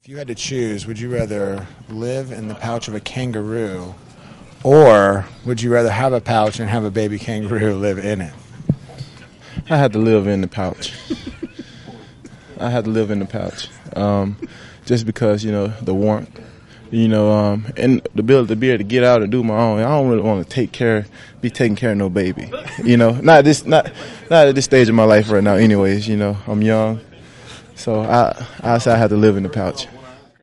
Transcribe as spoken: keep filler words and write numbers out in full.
If you had to choose, would you rather live in the pouch of a kangaroo, or would you rather have a pouch and have a baby kangaroo live in it? I had to live in the pouch. I had to live in the pouch, um, just because, you know, the warmth, you know, um, and the ability to be able to get out and do my own. I don't really want to take care, be taking care of no baby, you know. Not this, not, not at this stage of my life right now. Anyways, you know, I'm young, so I, I say I had to live in the pouch.